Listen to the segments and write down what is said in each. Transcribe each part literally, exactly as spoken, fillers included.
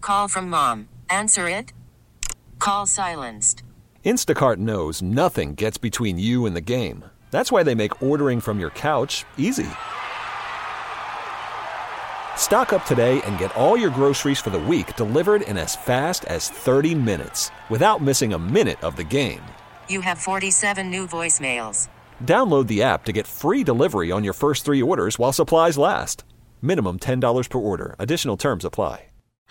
Call from mom. Answer it. Call silenced. Instacart knows nothing gets between you and the game. That's why they make ordering from your couch easy. Stock up today and get all your groceries for the week delivered in as fast as thirty minutes without missing a minute of the game. You have forty-seven new voicemails. Download the app to get free delivery on your first three orders while supplies last. Minimum ten dollars per order. Additional terms apply.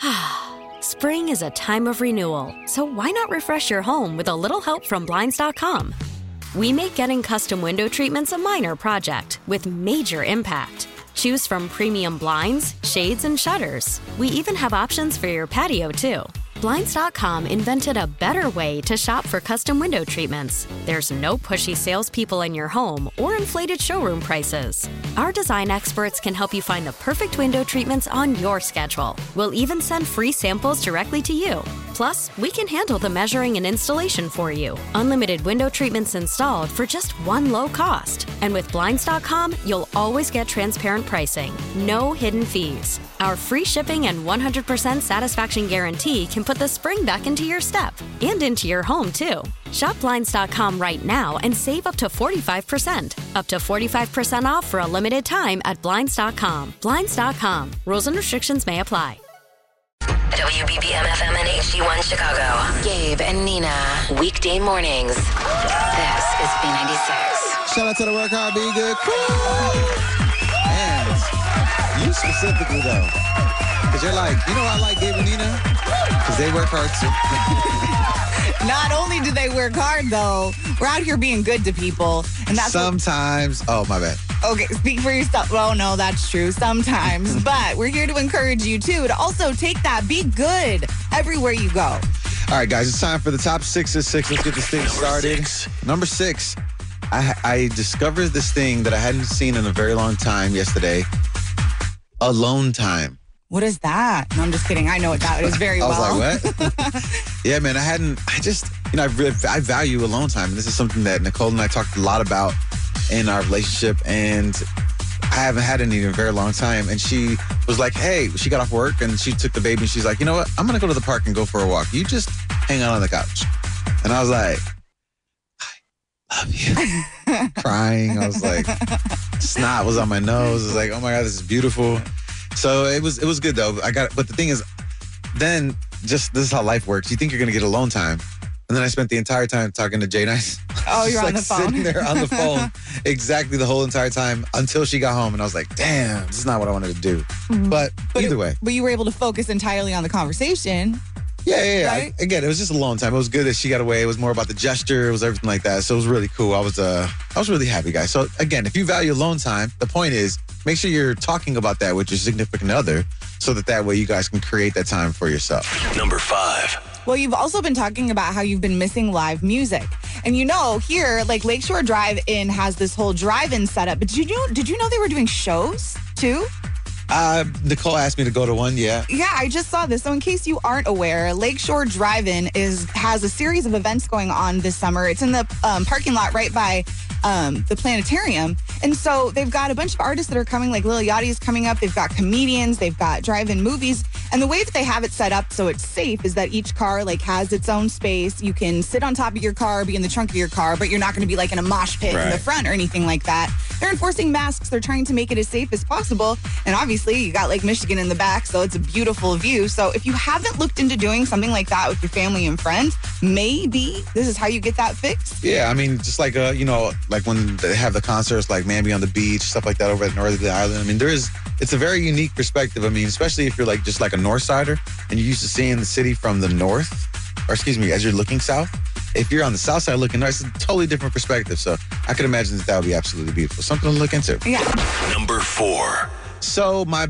Spring is a time of renewal, so why not refresh your home with a little help from Blinds dot com? We make getting custom window treatments a minor project with major impact. Choose from premium blinds, shades, and shutters. We even have options for your patio, too. Blinds dot com invented a better way to shop for custom window treatments. There's no pushy salespeople in your home or inflated showroom prices. Our design experts can help you find the perfect window treatments on your schedule. We'll even send free samples directly to you. Plus, we can handle the measuring and installation for you. Unlimited window treatments installed for just one low cost. And with Blinds dot com, you'll always get transparent pricing. No hidden fees. Our free shipping and one hundred percent satisfaction guarantee can put the spring back into your step and into your home, too. Shop Blinds dot com right now and save up to forty-five percent. Up to forty-five percent off for a limited time at Blinds dot com. Blinds dot com. Rules and restrictions may apply. W B B M F M and H D one Chicago. Gabe and Nina. Weekday mornings. This is B ninety-six. Shout out to the Work Hard, Be Good crew. And you specifically, though. Because you're like, you know I like Gabe and Nina? Because they work hard, too. Not only do they work hard, though, we're out here being good to people. And that's Sometimes. What, oh, my bad. Okay, speak for yourself. Well, no, that's true. Sometimes. But we're here to encourage you, too, to also take that. Be good everywhere you go. All right, guys, it's time for the top six of six. Let's get this thing started. Six. Number six, I, I discovered this thing that I hadn't seen in a very long time yesterday. Alone time. What is that? No, I'm just kidding. I know what that is very well. I was like, what? Yeah, man, I hadn't, I just, you know, I, really, I value alone time. And this is something that Nicole and I talked a lot about in our relationship. And I haven't had any in a very long time. And she was like, hey, she got off work and she took the baby and she's like, you know what? I'm going to go to the park and go for a walk. You just hang out on the couch. And I was like, I love you. Crying. I was like, snot was on my nose. I was like, oh my God, this is beautiful. So it was it was good though. I got, but the thing is, then just this is how life works. You think you're gonna get alone time, and then I spent the entire time talking to Jay Nice. Oh, you're like on the phone. Sitting there on the phone exactly the whole entire time until she got home, and I was like, damn, this is not what I wanted to do. Mm-hmm. But, but either it, way, but you were able to focus entirely on the conversation. Yeah, yeah, yeah. Right? I, again, it was just a long time. It was good that she got away. It was more about the gesture. It was everything like that. So it was really cool. I was uh, I was really happy, guys. So again, if you value alone time, the point is make sure you're talking about that with your significant other so that that way you guys can create that time for yourself. Number five. Well, you've also been talking about how you've been missing live music. And you know, here, like Lakeshore Drive-In has this whole drive-in setup. But did you know, did you know they were doing shows too? Uh, Nicole asked me to go to one, yeah. Yeah, I just saw this. So in case you aren't aware, Lakeshore Drive-In is has a series of events going on this summer. It's in the um, parking lot right by um, the planetarium. And so they've got a bunch of artists that are coming, like Lil Yachty is coming up. They've got comedians. They've got drive-in movies. And the way that they have it set up so it's safe is that each car like has its own space. You can sit on top of your car, be in the trunk of your car, but you're not going to be like in a mosh pit right. in the front or anything like that. They're enforcing masks. They're trying to make it as safe as possible. And obviously, you got Lake Michigan in the back, so it's a beautiful view. So if you haven't looked into doing something like that with your family and friends, maybe this is how you get that fixed. Yeah, I mean, just like, uh, you know, like when they have the concerts, like Man Be on the Beach, stuff like that over at Northern Island. I mean, there is, it's a very unique perspective. I mean, especially if you're like just like a North Sider and you're used to seeing the city from the north, or excuse me, as you're looking south. If you're on the south side looking north, it's a totally different perspective. So I could imagine that that would be absolutely beautiful. Something to look into. Yeah. Number four. So my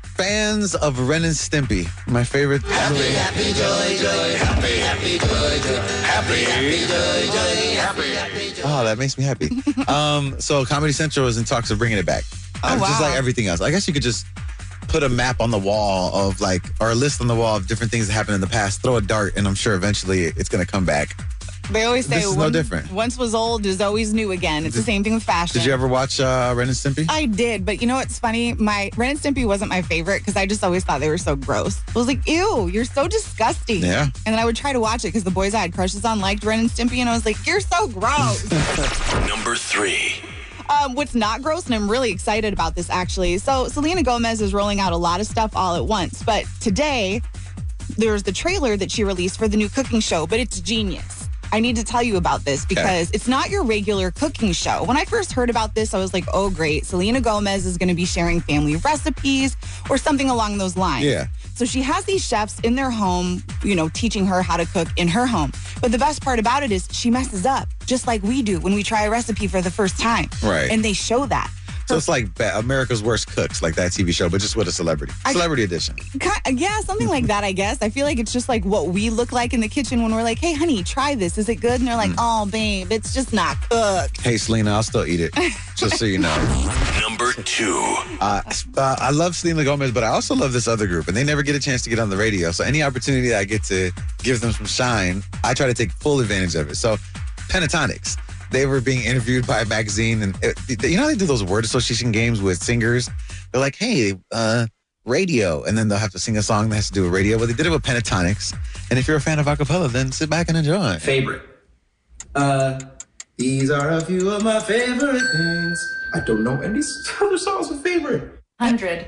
fans of Ren and Stimpy, my favorite. Happy, happy, joy, joy. Happy, happy, joy, joy. Happy, happy, joy, joy. Happy, happy, joy. Oh, that makes me happy. um, so Comedy Central is in talks of bringing it back. Oh, wow. Just like everything else. I guess you could just put a map on the wall of like, or a list on the wall of different things that happened in the past, throw a dart, and I'm sure eventually it's going to come back. They always say This is one, no different. Once was old is always new again. It's the same thing with fashion. Did you ever watch uh, Ren and Stimpy? I did, but you know what's funny? My Ren and Stimpy wasn't my favorite because I just always thought they were so gross. I was like, ew, you're so disgusting. Yeah. And then I would try to watch it because the boys I had crushes on liked Ren and Stimpy, and I was like, you're so gross. Number three. Um, what's not gross, and I'm really excited about this actually. So Selena Gomez is rolling out a lot of stuff all at once, but today there's the trailer that she released for the new cooking show, but it's genius. I need to tell you about this because okay. it's not your regular cooking show. When I first heard about this, I was like, oh, great. Selena Gomez is going to be sharing family recipes or something along those lines. Yeah. So she has these chefs in their home, you know, teaching her how to cook in her home. But the best part about it is she messes up, just like we do when we try a recipe for the first time. Right. And they show that. So it's like America's Worst Cooks, like that T V show, but just with a celebrity. Celebrity I, edition. Yeah, something like that, I guess. I feel like it's just like what we look like in the kitchen when we're like, hey, honey, try this. Is it good? And they're like, mm. oh, babe, it's just not cooked. Hey, Selena, I'll still eat it, just so you know. Number two. Uh, uh, I love Selena Gomez, but I also love this other group, and they never get a chance to get on the radio. So any opportunity that I get to give them some shine, I try to take full advantage of it. So Pentatonix. They were being interviewed by a magazine, and it, you know they do those word association games with singers. They're like, "Hey, uh, radio," and then they'll have to sing a song that has to do with radio. Well, they did it with Pentatonix, and if you're a fan of acapella, then sit back and enjoy. Favorite. Uh, these are a few of my favorite things. I don't know any other songs are favorite. Hundred.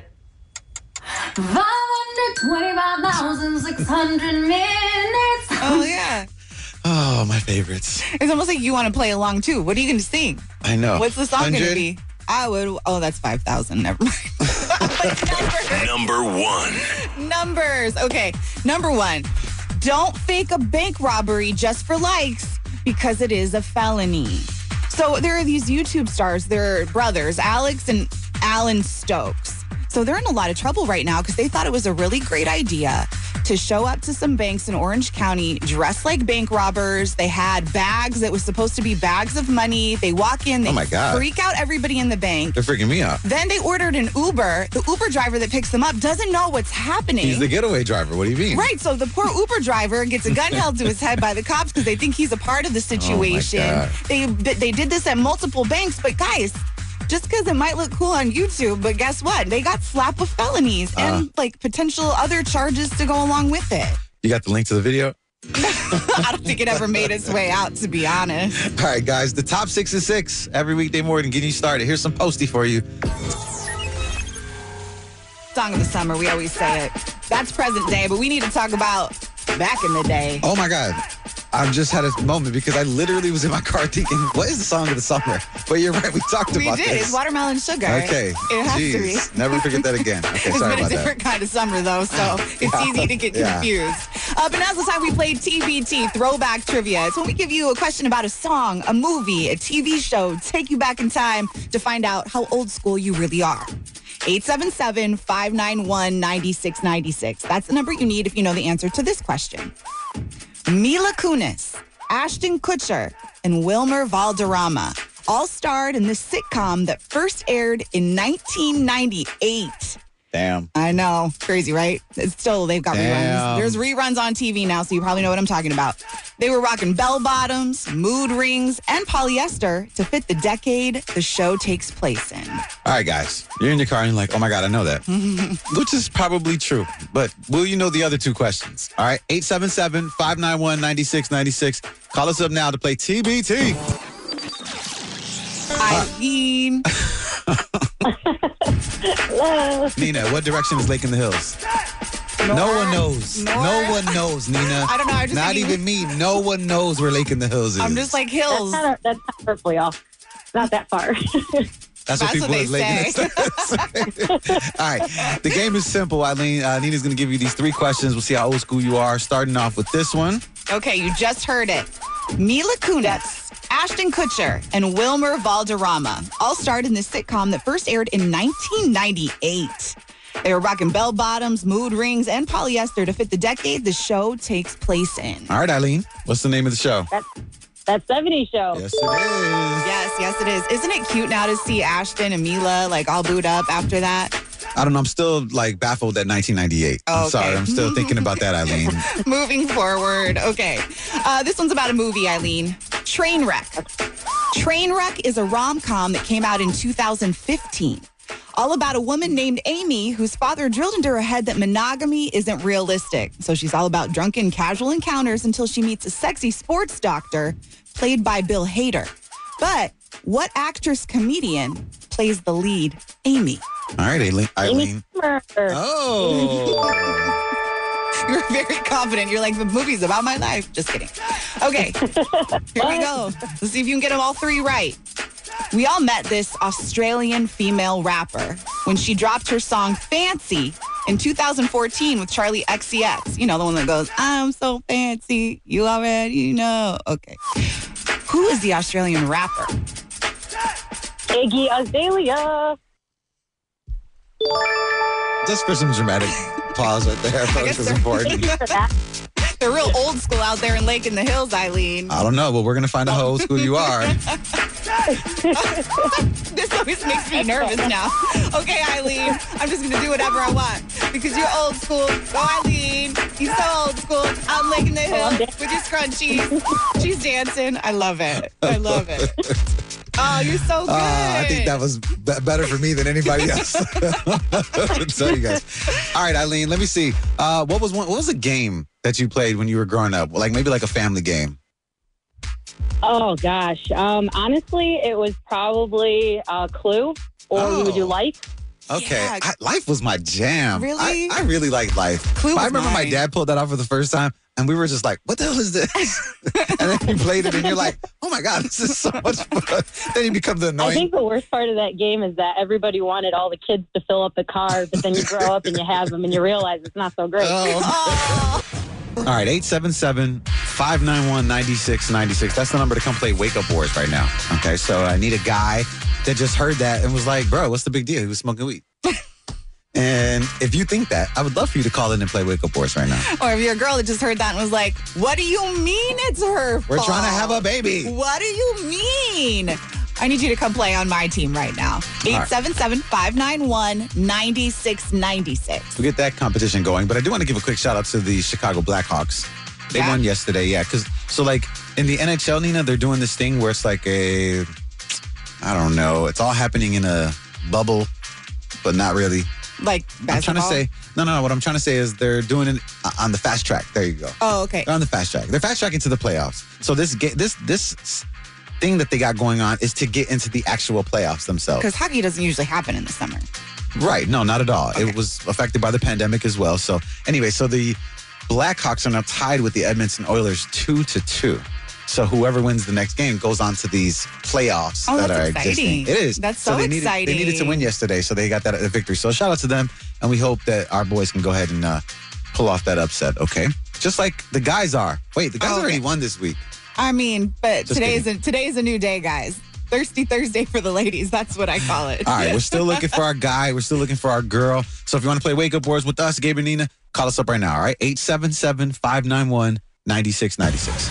Five hundred twenty-five thousand six hundred minutes. Oh yeah. Oh, my favorites. It's almost like you want to play along, too. What are you going to sing? I know. What's the song going to be? I would. Oh, that's five thousand. Never mind. Numbers. Number one. Numbers. Okay. Number one. Don't fake a bank robbery just for likes because it is a felony. So there are these YouTube stars. They're brothers, Alex and Alan Stokes. So they're in a lot of trouble right now because they thought it was a really great idea to show up to some banks in Orange County dressed like bank robbers. They had bags that was supposed to be bags of money. They walk in, they oh my God. freak out everybody in the bank. They're freaking me out. Then they ordered an Uber. The Uber driver that picks them up doesn't know what's happening. He's the getaway driver. What do you mean? Right. So the poor Uber driver gets a gun held to his head by the cops because they think he's a part of the situation. Oh my God. They they did this at multiple banks, but guys, just because it might look cool on YouTube, but guess what? They got slapped with felonies uh, and like potential other charges to go along with it. You got the link to the video? I don't think it ever made its way out, to be honest. All right, guys, the top six is six every weekday morning getting you started. Here's some posty for you. Song of the summer, we always say it. That's present day, but we need to talk about back in the day. Oh my God. I just had a moment because I literally was in my car thinking, what is the song of the summer? But you're right, we talked we about did. this. We did. It's Watermelon Sugar. Okay. It has Jeez. to be. Never forget that again. Okay, it's sorry been a about different that. kind of summer, though, so it's Yeah. easy to get Yeah. confused. Uh, but now's the time we play T B T, Throwback Trivia. It's when we give you a question about a song, a movie, a T V show, take you back in time to find out how old school you really are. eight seven seven, five nine one, nine six nine six. That's the number you need if you know the answer to this question. Mila Kunis, Ashton Kutcher, and Wilmer Valderrama all starred in this sitcom that first aired in nineteen ninety-eight. Damn. I know. Crazy, right? It's still, they've got Damn. reruns. There's reruns on T V now, so you probably know what I'm talking about. They were rocking bell bottoms, mood rings, and polyester to fit the decade the show takes place in. All right, guys. You're in your car and you're like, oh my God, I know that. Which is probably true. But will you know the other two questions? All right. eight seven seven, five nine one, nine six nine six. Call us up now to play T B T. Eileen. Nina, what direction is Lake in the Hills? North. No one knows. North. No one knows, Nina. I don't know. I just Not thinking- even me. No one knows where Lake in the Hills is. I'm just like hills. That's kind of, that's kind of purpley off. Not that far. That's what That's people what is they Lake in the Hills. All right. The game is simple, Eileen. Uh, Nina's going to give you these three questions. We'll see how old school you are. Starting off with this one. Okay, you just heard it. Mila Kunis, Ashton Kutcher, and Wilmer Valderrama all starred in this sitcom that first aired in nineteen ninety-eight. They were rocking bell bottoms, mood rings, and polyester to fit the decade the show takes place in. All right, Eileen. What's the name of the show? That's that seventies show. Yes, it is. Yes, yes, it is. Isn't it cute now to see Ashton and Mila like all booed up after that? I don't know. I'm still like baffled at nineteen ninety-eight. I'm Okay. sorry. I'm still thinking about that, Eileen. Moving forward. Okay. Uh, this one's about a movie, Eileen. Trainwreck. Trainwreck is a rom-com that came out in two thousand fifteen. All about a woman named Amy whose father drilled into her head that monogamy isn't realistic. So she's all about drunken, casual encounters until she meets a sexy sports doctor played by Bill Hader. But what actress comedian plays the lead, Amy? All right, Eileen. Eileen. Oh. You're very confident. You're like, the movie's about my life. Just kidding. Okay, here we go. Let's see if you can get them all three right. We all met this Australian female rapper when she dropped her song Fancy in two thousand fourteen with Charlie X C X. You know, the one that goes, I'm so fancy, you already know. Okay. Who is the Australian rapper? Iggy Azalea. Just for some dramatic pause right there. I thought this was important. They're real old school out there in Lake in the Hills, Eileen. I don't know, but we're going to find out how old school you are. This always makes me nervous now. Okay, Eileen, I'm just going to do whatever I want because you're old school. Go, Eileen. He's so old school. Out in Lake in the Hills with your scrunchies. She's dancing. I love it. I love it. Oh, you're so good. Uh, I think that was be- better for me than anybody else. I'll tell you guys. All right, Eileen, let me see. Uh, what was one, what was a game that you played when you were growing up? Like maybe like a family game. Oh, gosh. Um, honestly, it was probably uh, Clue, or Oh. we would do Life. Okay. Yeah. I, Life was my jam. Really? I, I really liked Life. Clue I was remember my mine. dad pulled that out for the first time, and we were just like, what the hell is this? And then you played it, and you're like, oh my God, this is so much fun. Then you become the I annoying. think the worst part of that game is that everybody wanted all the kids to fill up the car, but then you grow up and you have them and you realize it's not so great. Oh. All right, eight seven seven, five nine one, nine six nine six. That's the number to come play Wake Up Wars right now. Okay, so I need a guy that just heard that and was like, bro, what's the big deal? He was smoking weed. And if you think that, I would love for you to call in and play Wake Up Wars right now. Or if you're a girl that just heard that and was like, what do you mean it's her fault? We're trying to have a baby. What do you mean? I need you to come play on my team right now. eight seven seven, five nine one, nine six nine six. We'll get that competition going. But I do want to give a quick shout out to the Chicago Blackhawks. They Yeah? won yesterday, yeah. Because so like in the N H L, Nina, they're doing this thing where it's like a, I don't know, it's all happening in a bubble, but not really. Like basketball? I'm trying to say, no, no, no. What I'm trying to say is they're doing it on the fast track. There you go. Oh, okay. They're on the fast track. They're fast tracking to the playoffs. So this ga- this this thing that they got going on is to get into the actual playoffs themselves. Because hockey doesn't usually happen in the summer. Right. No, not at all. Okay. It was affected by the pandemic as well. So anyway, so the Blackhawks are now tied with the Edmonton Oilers two to two. So whoever wins the next game goes on to these playoffs Oh, that that's are exciting. existing. It is. That's so they needed, exciting. They needed to win yesterday, so they got that a victory. So shout out to them, and we hope that our boys can go ahead and uh, pull off that upset. Okay, just like the guys are. Wait, the guys Oh, okay. already won this week. I mean, but Just today's kidding. a, today's a new day, guys. Thirsty Thursday for the ladies. That's what I call it. All right, we're still looking for our guy. We're still looking for our girl. So if you want to play Wake Up Wars with us, Gabe and Nina, call us up right now, all right? eight seven seven, five nine one, nine six nine six.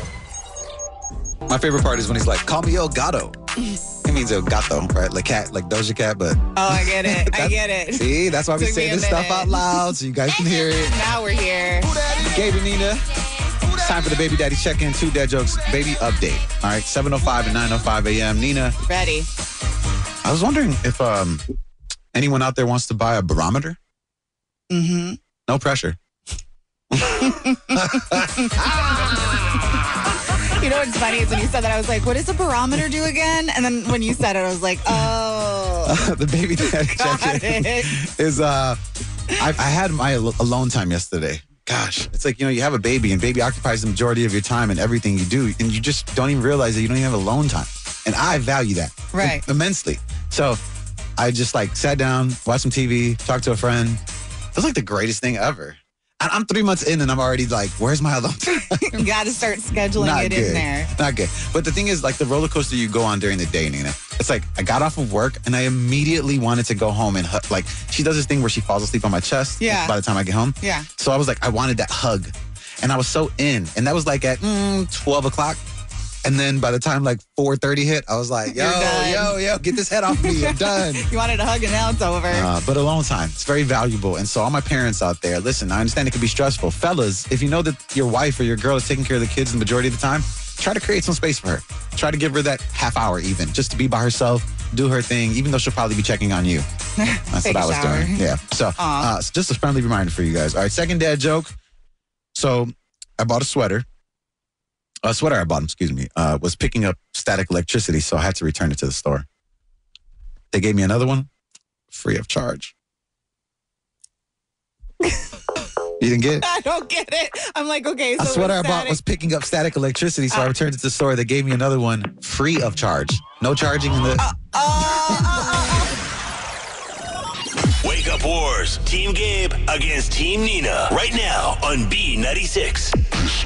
My favorite part is when he's like, call me El Gato. He means El Gato, right? Like cat, like Doja Cat, but... Oh, I get it. I That's- get it. See, that's why we Took me say a this stuff minute. out loud so you guys can hear it. Now we're here. Gabe and Nina, it's time for the Baby Daddy Check-In, two Dad Jokes, Baby Update. All right, seven oh five and nine oh five a.m. Nina, Ready. I was wondering if um anyone out there wants to buy a barometer. Mm-hmm. No pressure. You know what's funny is when you said that, I was like, what does a barometer do again? And then when you said it, I was like, oh. The Baby Daddy Got Check-In it. is uh I, I had my al- alone time yesterday. Gosh, it's like, you know, you have a baby and baby occupies the majority of your time and everything you do, and you just don't even realize that you don't even have alone time. And I value that Right. immensely. So I just like sat down, watched some T V, talked to a friend. It was like the greatest thing ever. And I'm three months in and I'm already like, where's my alone time? You got to start scheduling Not it good. in there. Not good. But the thing is, like the roller coaster you go on during the day, Nina. It's like I got off of work and I immediately wanted to go home and hug. Like she does this thing where she falls asleep on my chest. Yeah. By the time I get home. Yeah. So I was like, I wanted that hug, and I was so in. And that was like at mm, twelve o'clock. And then by the time like four thirty hit, I was like, yo, yo, yo, get this head off me. I'm done. You wanted a hug and now it's over. Uh, but alone time, it's very valuable. And so all my parents out there, listen, I understand it can be stressful. Fellas, if you know that your wife or your girl is taking care of the kids the majority of the time, try to create some space for her. Try to give her that half hour even, just to be by herself, do her thing, even though she'll probably be checking on you. That's what I was shower. doing. Yeah. So uh, it's just a friendly reminder for you guys. All right, second dad joke. So I bought a sweater. A sweater I bought, excuse me, uh, was picking up static electricity, so I had to return it to the store. They gave me another one, free of charge. You didn't get it? I don't get it. I'm like, okay, so A sweater I it's bought static. was picking up static electricity, so I returned it to the store. They gave me another one, free of charge. No charging in the... Wake Up Wars. Team Gabe against Team Nina. Right now on B ninety-six.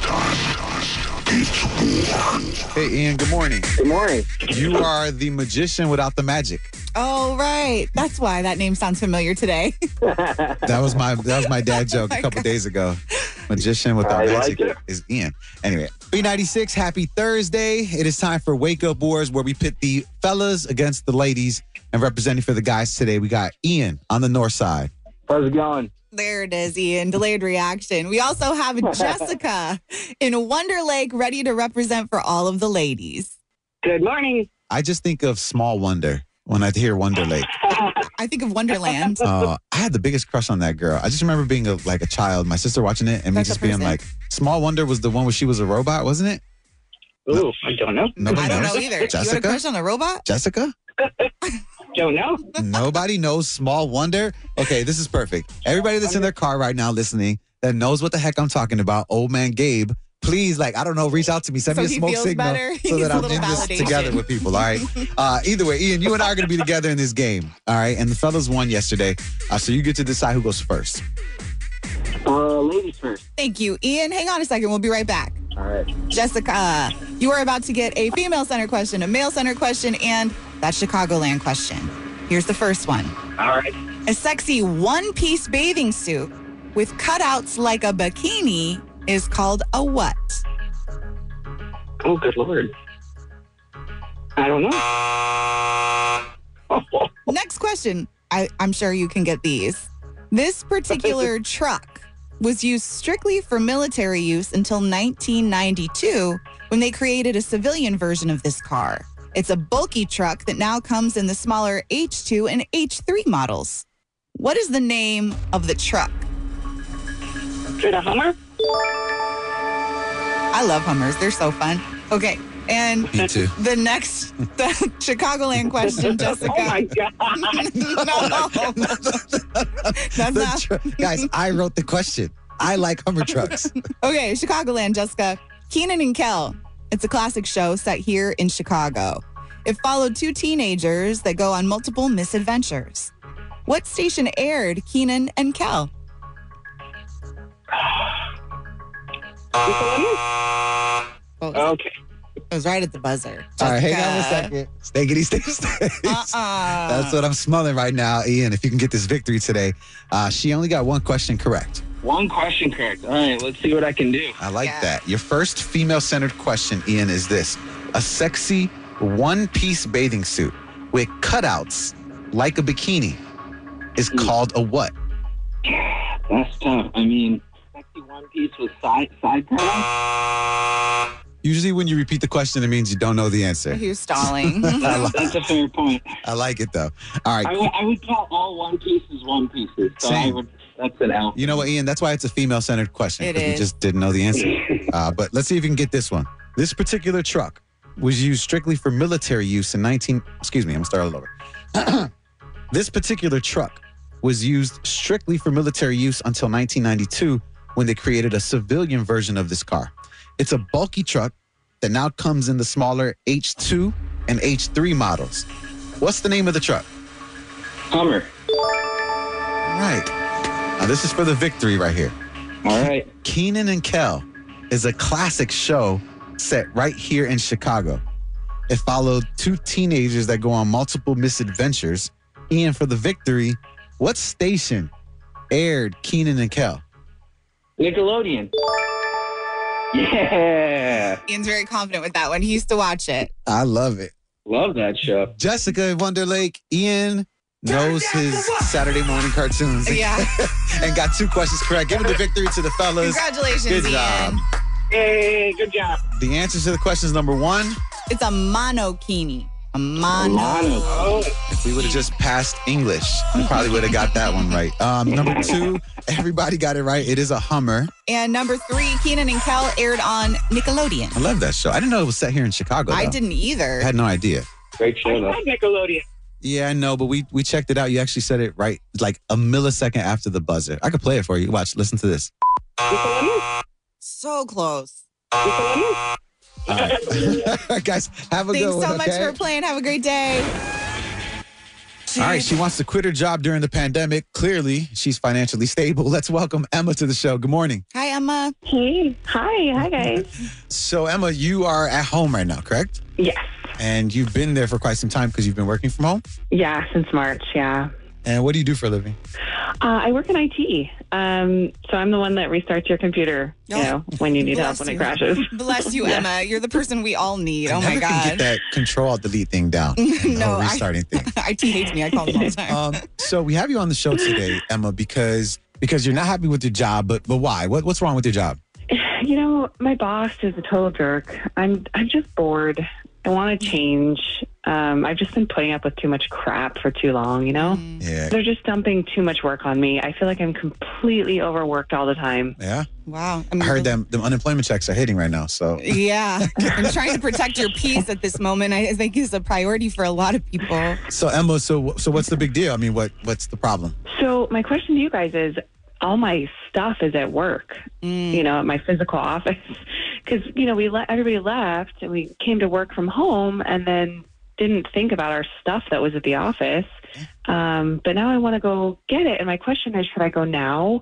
Hey, Ian, good morning. Good morning. You are the magician without the magic. Oh, right. That's why that name sounds familiar today. That was my that was my dad joke my a couple God. days ago. Magician without I magic like it. is Ian. Anyway, B ninety-six, happy Thursday. It is time for Wake Up Wars, where we pit the fellas against the ladies. And representing for the guys today, we got Ian on the north side. How's it going? There it is, Ian. Delayed reaction. We also have Jessica in Wonder Lake ready to represent for all of the ladies. Good morning. I just think of Small Wonder when I hear Wonder Lake. I think of Wonderland. Uh, I had the biggest crush on that girl. I just remember being a, like a child, my sister watching it, and me That's just a being person? like, Small Wonder was the one where she was a robot, wasn't it? Ooh, I don't know. Nobody I don't knows? know either. You had a Jessica? crush on a robot? Jessica? Don't know. Nobody knows Small Wonder? Okay, this is perfect. Everybody that's in their car right now listening that knows what the heck I'm talking about, old man Gabe, please, like, I don't know, reach out to me. Send So me a he smoke feels signal better? He so needs that a I'm little in this validation. together with people, all right? Uh, either way, Ian, you and I are going to be together in this game, all right? And the fellas won yesterday, uh, so you get to decide who goes first. Uh, ladies first. Thank you, Ian. Hang on a second. We'll be right back. All right. Jessica, you are about to get a female-centered question, a male-centered question, and that Chicagoland question. Here's the first one. All right. A sexy one-piece bathing suit with cutouts like a bikini is called a what? Oh, good Lord. I don't know. Next question. I, I'm sure you can get these. This particular truck was used strictly for military use until nineteen ninety-two when they created a civilian version of this car. It's a bulky truck that now comes in the smaller H two and H three models. What is the name of the truck? Is it a Hummer? I love Hummers. They're so fun. Okay. And Me too. the next the Chicagoland question, Jessica. Oh, my God. No. That's The not. tr- Guys, I wrote the question. I like Hummer trucks. Okay, Chicagoland, Jessica. Keenan and Kel. It's a classic show set here in Chicago. It followed two teenagers that go on multiple misadventures. What station aired Keenan and Kel? Okay. It was right at the buzzer. All right, hang on a Jessica. second. Steakity, steak, steak. Uh-uh. That's what I'm smelling right now, Ian. If you can get this victory today. Uh, she only got one question correct. One question correct. All right, let's see what I can do. I like Yeah. that. Your first female-centered question, Ian, is this. A sexy one-piece bathing suit with cutouts like a bikini is called a what? That's tough. I mean, sexy one piece with side side cutout. Usually when you repeat the question, it means you don't know the answer. He was stalling. I, li- That's a fair point. I like it, though. All I right. would, I would call all one pieces one pieces. So I Same. would, that's an L. You know what, Ian? That's why it's a female-centered question. It 'cause we is. just didn't know the answer. Uh, but let's see if you can get this one. This particular truck was used strictly for military use in nineteen. Excuse me, I'm gonna start all over. This particular truck was used strictly for military use until nineteen ninety-two when they created a civilian version of this car. It's a bulky truck that now comes in the smaller H two and H three models. What's the name of the truck? Hummer. All right. Now this is for the victory right here. All right. Keenan and Kel is a classic show set right here in Chicago. It followed two teenagers that go on multiple misadventures. Ian, for the victory, what station aired Keenan and Kel? Nickelodeon. Yeah. Ian's very confident with that one. He used to watch it. I love it. Love that show. Jessica Wonderlake, Ian knows his Saturday morning cartoons. Yeah. And got two questions correct. Giving the victory to the fellas. Congratulations, Good Ian. job. Hey, good job. The answers to the questions number one. It's a monokini. A mono. Mono. Oh. If we would have just passed English, we probably would have got that one right. Um, number two, everybody got it right. It is a Hummer. And number three, Kenan and Kel aired on Nickelodeon. I love that show. I didn't know it was set here in Chicago. I though. didn't either. I had no idea. Great show, though. Nickelodeon. Yeah, I know, but we we checked it out. You actually said it right, like a millisecond after the buzzer. I could play it for you. Watch, listen to this. So close. All right. Guys, have a Thanks good one. so much okay? for playing. Have a great day. All right, she wants to quit her job during the pandemic. Clearly, she's financially stable. Let's welcome Emma to the show. Good morning. Hi, Emma. Hey. Hi. Hi, guys. So, Emma, you are at home right now, correct? Yes. And you've been there for quite some time because you've been working from home? Yeah, since March, yeah. And what do you do for a living? Uh, I work in I T. Um, so I'm the one that restarts your computer, you Oh, know, when you need help bless when it you. crashes. Bless you, Yeah. Emma. You're the person we all need. I Oh, my never can God. get that control alt delete thing down. The No, whole I- restarting thing. I T hates me. I call them all the time. Um, so we have you on the show today, Emma, because because you're not happy with your job, but but why? What what's wrong with your job? You know, my boss is a total jerk. I'm I'm just bored. I want to change. Um, I've just been putting up with too much crap for too long, you know? Yeah. They're just dumping too much work on me. I feel like I'm completely overworked all the time. Yeah. Wow. I heard them the unemployment checks are hitting right now. So Yeah. And trying to protect your peace at this moment, I think, is a priority for a lot of people. so Emma, so so what's the big deal? I mean, what what's the problem? So my question to you guys is, all my stuff is at work, you know, at my physical office. Because, you know, we let everybody left and we came to work from home and then didn't think about our stuff that was at the office. Um, but now I want to go get it. And my question is, should I go now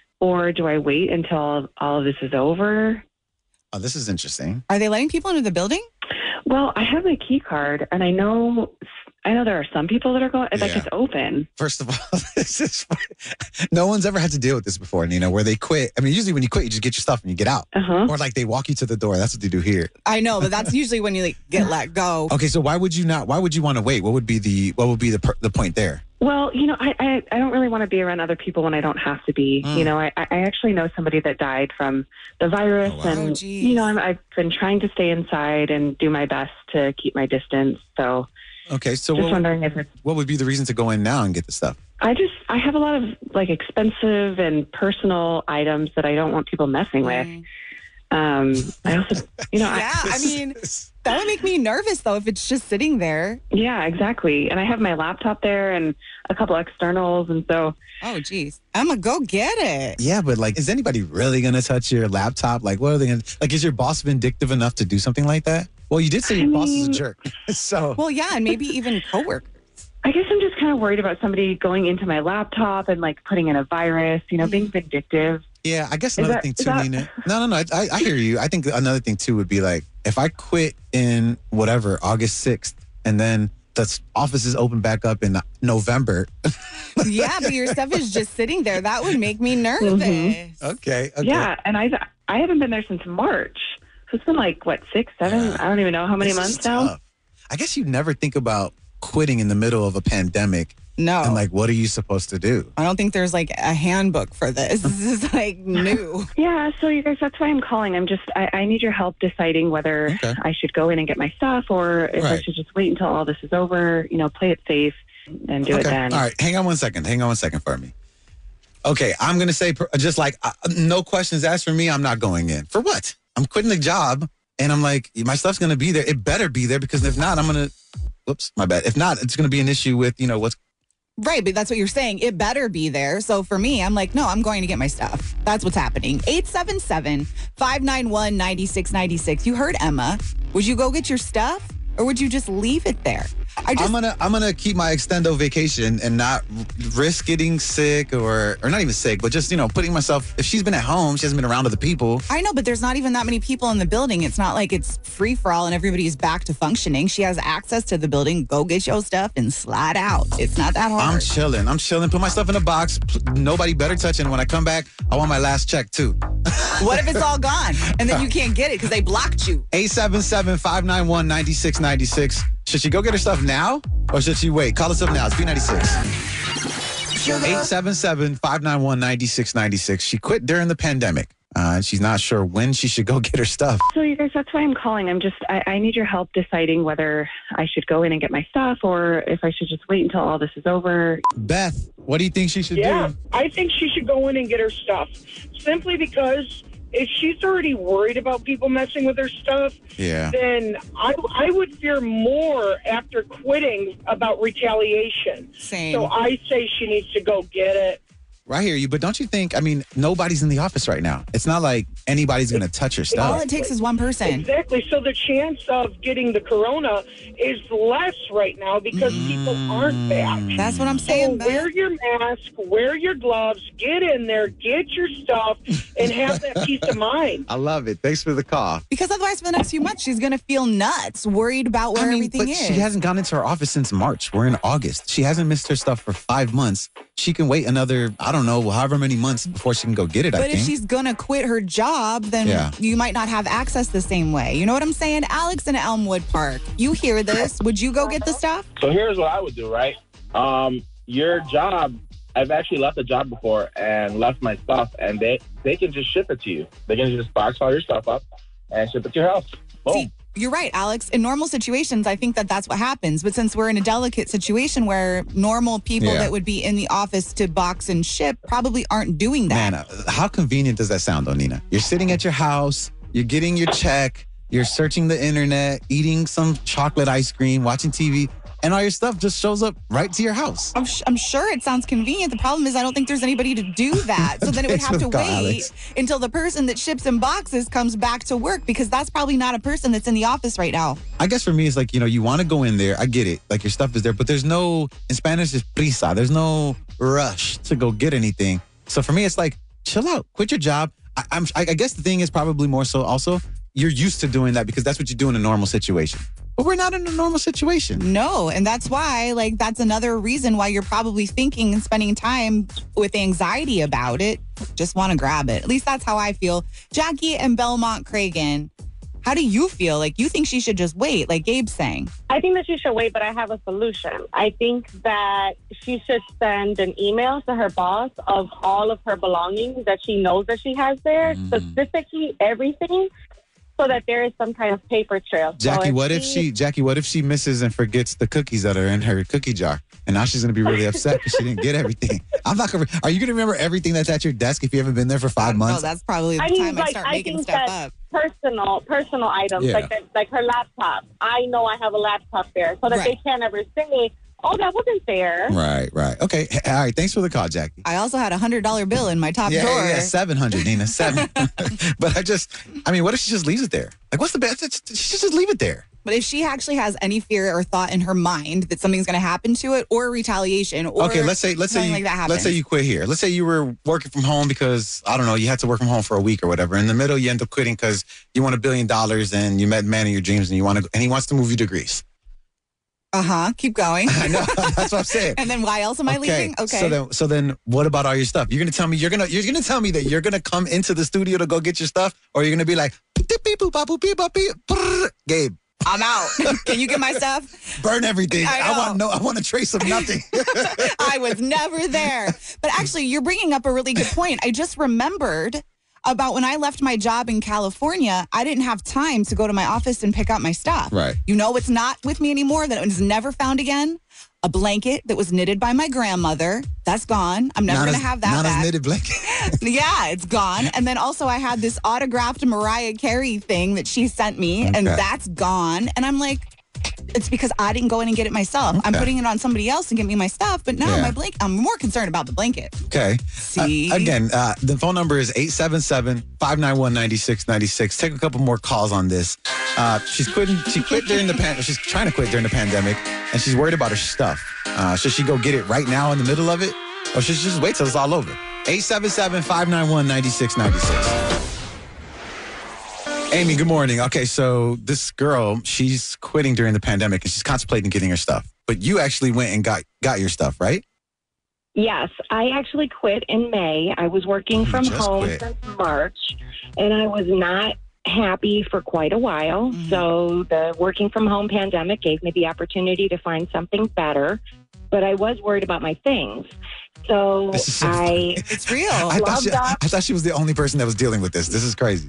or do I wait until all of this is over? Oh, this is interesting. Are they letting people into the building? Well, I have my key card and I know I know there are some people that are going, like Yeah. it's open. First of all, this is no one's ever had to deal with this before, Nina, where they quit. I mean, usually when you quit, you just get your stuff and you get out. Uh-huh. Or like they walk you to the door. That's what they do here. I know, but that's usually when you like get let go. Okay, so why would you not? Why would you want to wait? What would be the what would be the per- the point there? Well, you know, I, I, I don't really want to be around other people when I don't have to be. Mm. You know, I, I actually know somebody that died from the virus. Oh, wow. And, Oh, geez. you know, I'm, I've been trying to stay inside and do my best to keep my distance. So Okay, so just what, wondering if it's, what would be the reason to go in now and get the stuff? I just, I have a lot of like expensive and personal items that I don't want people messing with. Um, I also, you know, Yeah, I, I mean, that would make me nervous, though, if it's just sitting there. yeah, exactly. And I have my laptop there and a couple externals. And so, Oh, geez. I'm going to go get it. Yeah, but like, is anybody really gonna touch your laptop? Like, what are they gonna like? Is your boss vindictive enough to do something like that? Well, you did say your I boss is a mean- jerk, so Well, yeah, and maybe even coworkers. I guess I'm just kind of worried about somebody going into my laptop and like putting in a virus, you know, being vindictive. yeah. I guess Is another that- thing is too, that- Nina. No, no, no. I, I hear you. I think another thing too would be like if I quit in whatever August sixth, and then the office is open back up in November. Yeah, but your stuff is just sitting there. That would make me nervous. Okay. Okay. Yeah, and I I haven't been there since March. So it's been like what six, seven? Yeah. I don't even know how many This is months now. tough. I guess you never think about quitting in the middle of a pandemic. No. And like, what are you supposed to do? I don't think there's like a handbook for this. This is like new. Yeah, so you guys, that's why I'm calling. I'm just I, I need your help deciding whether Okay. I should go in and get my stuff or if I Right. should just wait until all this is over. You know, play it safe and do it Okay. then. All right. Hang on one second. Hang on one second for me. Okay. I'm going to say per- just like uh, no questions asked for me. I'm not going in. For what? I'm quitting the job and I'm like, my stuff's going to be there. It better be there because if not, I'm going to, whoops, my bad. If not, it's going to be an issue with, you know, what's, Right, but that's what you're saying. It better be there. So for me, I'm like, no, I'm going to get my stuff. That's what's happening. eight seven seven, five nine one, nine six nine six. You heard Emma. Would you go get your stuff or would you just leave it there? I just, I'm gonna I'm gonna keep my extendo vacation and not risk getting sick or or not even sick, but just you know putting myself. If she's been at home, she hasn't been around other people. I know, but there's not even that many people in the building. It's not like it's free for all and everybody's back to functioning. She has access to the building. Go get your stuff and slide out. It's not that hard. I'm chilling. I'm chilling. Put my stuff in a box. Nobody better touch it. And when I come back, I want my last check too. What if it's all gone and then you can't get it because they blocked you? eight seven seven, five nine one, nine six nine six. Should she go get her stuff now or should she wait? Call us up now. It's B ninety-six. eight seven seven, five nine one, nine six nine six. She quit during the pandemic. Uh, and she's not sure when she should go get her stuff. So, you guys, that's why I'm calling. I'm just, I, I need your help deciding whether I should go in and get my stuff or if I should just wait until all this is over. Beth, what do you think she should yeah, do? I think she should go in and get her stuff. Simply because if she's already worried about people messing with her stuff, yeah. then I, I would fear more after quitting about retaliation. Same. So I say she needs to go get it. I hear you, but don't you think, I mean, nobody's in the office right now. It's not like anybody's going to touch her stuff. All it takes is one person. Exactly. So the chance of getting the corona is less right now because mm. people aren't back. That's what I'm saying. So wear your mask, wear your gloves, get in there, get your stuff, and have that peace of mind. I love it. Thanks for the call. Because otherwise, for the next few months, she's going to feel nuts, worried about where I mean, everything but is. She hasn't gone into her office since March. We're in August. She hasn't missed her stuff for five months. She can wait another, I don't know, however many months before she can go get it, But I if think. she's going to quit her job, then Yeah. you might not have access the same way. You know what I'm saying? Alex in Elmwood Park, you hear this. Would you go get the stuff? So here's what I would do, right? Um, your job, I've actually left a job before and left my stuff, and they, they can just ship it to you. They can just box all your stuff up and ship it to your house. Boom. See, you're right, Alex. In normal situations, I think that that's what happens. But since we're in a delicate situation where normal people Yeah. that would be in the office to box and ship probably aren't doing that. Man, uh, how convenient does that sound, though, Nina? You're sitting at your house, you're getting your check, you're searching the internet, eating some chocolate ice cream, watching T V, and all your stuff just shows up right to your house. I'm, sh- I'm sure it sounds convenient. The problem is I don't think there's anybody to do that. So then it would Thanks have for to the call, wait Alex. until the person that ships in boxes comes back to work because that's probably not a person that's in the office right now. I guess for me, it's like, you know, you want to go in there. I get it. Like, your stuff is there, but there's no, in Spanish, it's prisa. There's no rush to go get anything. So for me, it's like, chill out, quit your job. I, I'm, I, I guess the thing is probably more so also, you're used to doing that because that's what you do in a normal situation. But we're not in a normal situation. No, and that's why, like, that's another reason why you're probably thinking and spending time with anxiety about it. Just want to grab it. At least that's how I feel. Jackie and Belmont Cragen, how do you feel? Like, you think she should just wait, like Gabe's saying? I think that she should wait, but I have a solution. I think that she should send an email to her boss of all of her belongings that she knows that she has there, mm. specifically everything, so that there is some kind of paper trail. Jackie, so what if she, Jackie, what if she misses and forgets the cookies that are in her cookie jar? And now she's going to be really upset because she didn't get everything. I'm not going to, are you going to remember everything that's at your desk if you haven't been there for five months? No, that's probably the I mean, time like, I start I making think stuff that up. Personal, personal items, Yeah. like the, like her laptop. I know I have a laptop there, so that Right. they can't ever say, oh, that wasn't there. Right, right. Okay. All right. Thanks for the call, Jackie. I also had a one hundred dollar bill in my top Yeah, drawer. yeah, seven hundred, Nina, seven. But I just, I mean, what if she just leaves it there? Like, what's the best? She should just leave it there. But if she actually has any fear or thought in her mind that something's going to happen to it, or retaliation, or Okay, let's say, let's say, something you, like that happens. let's say you quit here. Let's say you were working from home because, I don't know, you had to work from home for a week or whatever. In the middle, you end up quitting because you want a billion dollars and you met the man of your dreams and you want to, and he wants to move you to Greece. Uh huh. Keep going. I know. That's what I'm saying. And then why else am I leaving? Okay. So then, so then, what about all your stuff? You're gonna tell me you're gonna you're gonna tell me that you're gonna come into the studio to go get your stuff, or you're gonna be like, beep, beep, boop, bop, boop, beep, bop, beep, brrr, Gabe, I'm out. Can you get my stuff? burn everything. I I, know. want no. I want a trace of nothing. I was never there. But actually, you're bringing up a really good point. I just remembered about when I left my job in California, I didn't have time to go to my office and pick up my stuff. Right. You know what's not with me anymore, that was never found again? A blanket that was knitted by my grandmother. That's gone. I'm never going to have that Nana's back. knitted blanket. Yeah, it's gone. And then also I had this autographed Mariah Carey thing that she sent me, and Okay. that's gone. And I'm like, it's because I didn't go in and get it myself. I'm Okay. putting it on somebody else to get me my stuff. But now Yeah. my blanket, I'm more concerned about the blanket. Okay. See? Uh, again, uh, the phone number is eight seven seven, five nine one, nine six nine six. Take a couple more calls on this. Uh, she's quitting. She quit during the pan. She's trying to quit during the pandemic, and she's worried about her stuff. Uh, should she go get it right now in the middle of it, or should she just wait till it's all over? eight seven seven, five nine one, nine six nine six. Amy, good morning. Okay, so this girl, she's quitting during the pandemic, and she's contemplating getting her stuff. But you actually went and got got your stuff, right? Yes, I actually quit in May. I was working from just home quit. since March, and I was not happy for quite a while. Mm-hmm. So the working from home pandemic gave me the opportunity to find something better, but I was worried about my things. So, This is so I It's real. I thought, gloved she, up. I thought she was the only person that was dealing with this. This is crazy.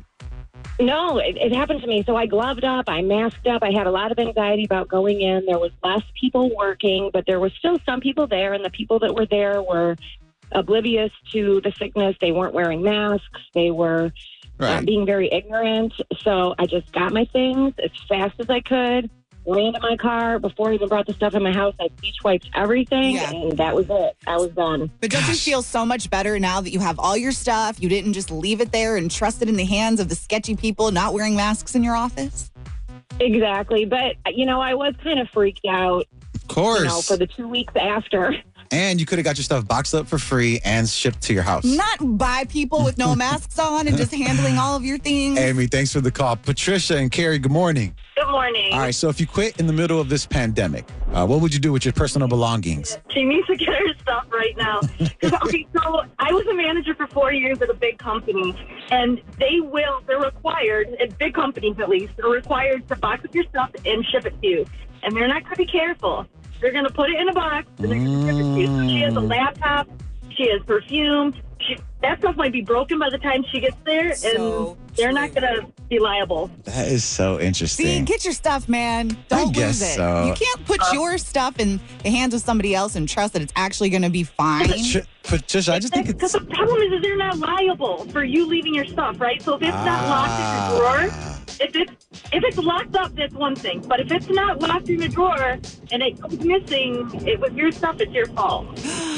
No, it, it happened to me. So I gloved up, I masked up. I had a lot of anxiety about going in. There was less people working, but there was still some people there, and the people that were there were oblivious to the sickness. They weren't wearing masks. They were uh, Right. being very ignorant. So I just got my things as fast as I could, ran to my car. Before I even brought the stuff in my house, I beach wiped everything, Yeah. and that was it. I was done. But don't you feel so much better now that you have all your stuff? You didn't just leave it there and trust it in the hands of the sketchy people not wearing masks in your office? Exactly. But, you know, I was kind of freaked out, Of course. you know, for the two weeks after. And you could have got your stuff boxed up for free and shipped to your house. Not by people with no masks on and just handling all of your things. Amy, thanks for the call. Patricia and Carrie, good morning. Good morning. All right, so if you quit in the middle of this pandemic, uh, what would you do with your personal belongings? She needs to get her stuff right now. 'Cause, okay, so I was a manager for four years at a big company, and they will, they're required, at big companies at least, they're required to box up your stuff and ship it to you. And they're not going to be careful. They're going to put it in a box, and they're going to ship it to you. So she has a laptop, she has perfume. She, that stuff might be broken by the time she gets there, So and they're not going to be liable. That is so See, interesting. get your stuff, man. Don't guess lose it. so. You can't put your stuff in the hands of somebody else and trust that it's actually going to be fine. Patri- Patricia, I just think Because it's... the problem is, is they're not liable for you leaving your stuff, right? So if it's not locked in the drawer, if it's if it's locked up, that's one thing. But if it's not locked in the drawer and it goes missing, it was your stuff. It's your fault.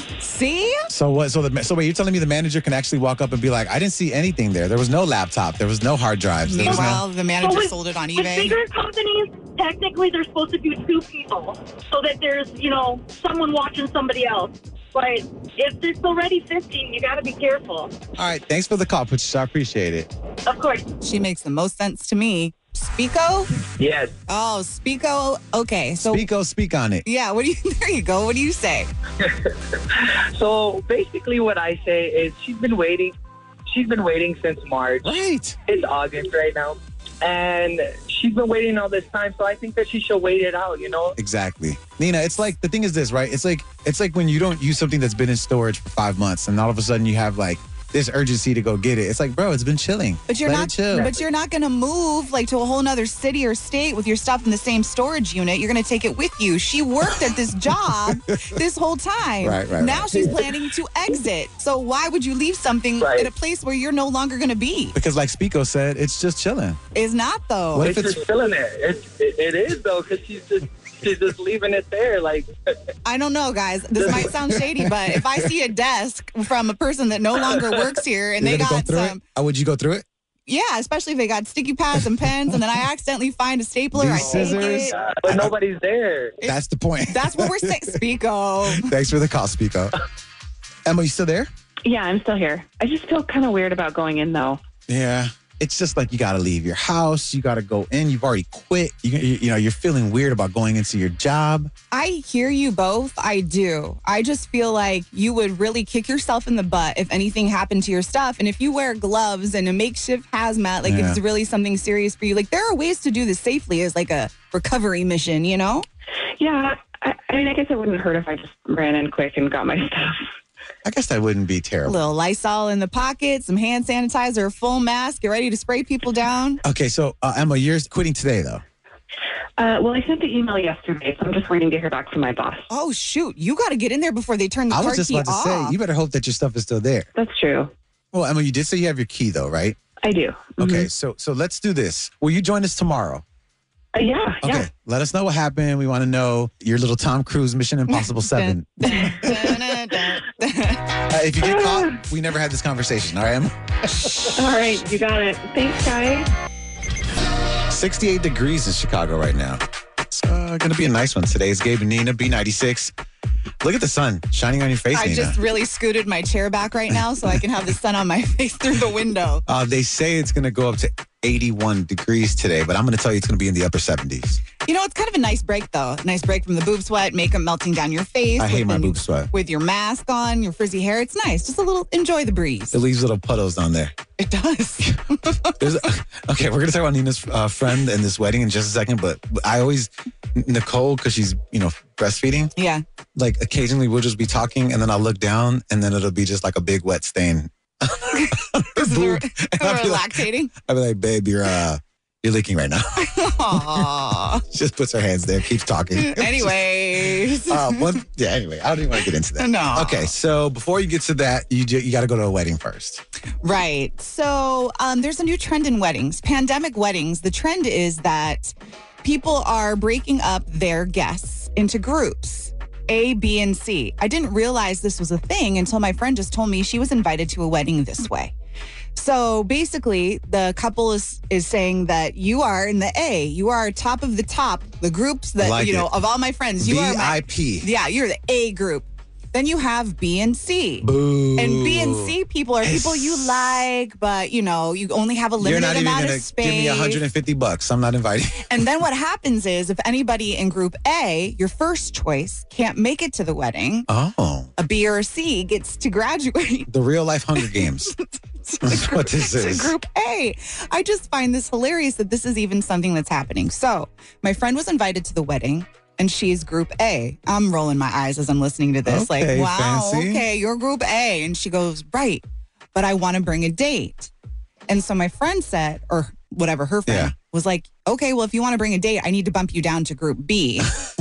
See? So what? So the so wait, you're telling me the manager can actually walk up and be like, I didn't see anything there. There was no laptop. There was no hard drives. There was Meanwhile, no... the manager So with- sold it on With eBay. bigger companies, technically they're supposed to do two people so that there's, you know, someone watching somebody else. But if there's already fifty, you got to be careful. All right, thanks for the call, Patricia. I appreciate it. Of course. She makes the most sense to me. Speako? Yes. Oh, Speako. Okay, so Speako, speak on it. yeah. What do you? There you go. What do you say? So basically, what I say is she's been waiting. She's been waiting since March. Right. It's August right now, and she's been waiting all this time. So I think that she should wait it out. You know. Exactly. Nina, it's like, the thing is this, right? It's like, it's like when you don't use something that's been in storage for five months and all of a sudden you have like this urgency to go get it. It's like, bro, it's been chilling. But you're Let not. it chill. But you're not going to move like to a whole nother city or state with your stuff in the same storage unit. You're going to take it with you. She worked at this job this whole time. Right, right, Now right. she's planning to exit. So why would you leave something Right. at a place where you're no longer going to be? Because like Speako said, it's just chilling. It's not though. What It's if it's- just feeling it. It's, it. It is though, because she's just she's just leaving it there. Like I don't know, guys. This might sound shady, but if I see a desk from a person that no longer works here and You're they gonna go got through some, it? Oh, would you go through it? yeah, especially if they got sticky pads and pens, and then I accidentally find a stapler, I These take scissors. it. but nobody's there. That's the point. That's what we're saying. Speako. Thanks for the call, Speako. Emma, you still there? Yeah, I'm still here. I just feel kind of weird about going in, though. Yeah. It's just like you got to leave your house. You got to go in. You've already quit. You, you, you know, you're feeling weird about going into your job. I hear you both. I do. I just feel like you would really kick yourself in the butt if anything happened to your stuff. And if you wear gloves and a makeshift hazmat, like Yeah. if it's really something serious for you, like there are ways to do this safely as like a recovery mission, you know? Yeah, I, I mean, I guess it wouldn't hurt if I just ran in quick and got my stuff. I guess that wouldn't be A terrible. little Lysol in the pocket, some hand sanitizer, a full mask, get ready to spray people down. Okay, so uh, Emma, you're quitting today, though. Uh, well, I sent the email yesterday, so I'm just waiting to hear back from my boss. Oh, shoot. You got to get in there before they turn the I car was just key about to off. say, you better hope that your stuff is still there. That's true. Well, Emma, you did say you have your key, though, right? I do. Okay, so so let's do this. Will you join us tomorrow? Uh, yeah, Okay, yeah. let us know what happened. We want to know your little Tom Cruise Mission Impossible seven. Uh, if you get caught, we never had this conversation, all right, Emma? All right, you got it. Thanks, guys. sixty-eight degrees in Chicago right now. It's uh, going to be a nice one. Today's Gabe and Nina, B ninety-six. Look at the sun shining on your face, I Nina. just really scooted my chair back right now so I can have the sun on my face through the window. Uh, they say it's going to go up to eighty-one degrees today, but I'm going to tell you it's going to be in the upper seventies. You know, it's kind of a nice break, though. Nice break from the boob sweat, makeup melting down your face. I hate with my the- boob sweat. With your mask on, your frizzy hair. It's nice. Just a little, enjoy the breeze. It leaves little puddles down there. It does. There's a- okay, we're going to talk about Nina's uh, friend and this wedding in just a second, but I always, Nicole, because she's, you know, breastfeeding. Yeah. Like, occasionally we'll just be talking, and then I'll look down, and then it'll be just like a big wet stain. Because we're, we're lactating. I'll be like, babe, you're, uh, you're leaking right now. Aww. She just puts her hands there, keeps talking. Anyways. uh, one, yeah, anyway, I don't even want to get into that. No. Okay, so before you get to that, you ju- you got to go to a wedding first. Right. So um, there's a new trend in weddings. Pandemic weddings. The trend is that people are breaking up their guests into groups, A, B, and C. I didn't realize this was a thing until my friend just told me she was invited to a wedding this way. So basically, the couple is is saying that you are in the A. You are top of the top. The groups that, Like you know, it. of all my friends, you are V I P. my, yeah, you're the A group. Then you have B and C. Boo. And B and C people are people you like, but, you know, you only have a You're limited not even amount going of to space. give me one hundred fifty bucks. I'm not inviting. And then what happens is if anybody in group A, your first choice, can't make it to the wedding, Oh, a B or a C gets to graduate the real life Hunger Games. That's what this to is. group A. I just find this hilarious that this is even something that's happening. So my friend was invited to the wedding and she's group A. I'm rolling my eyes as I'm listening to this. Okay, like, wow, fancy. okay, you're group A. And she goes, right, but I want to bring a date. And so my friend said, or whatever, her friend Yeah. was like, okay, well, if you want to bring a date, I need to bump you down to group B.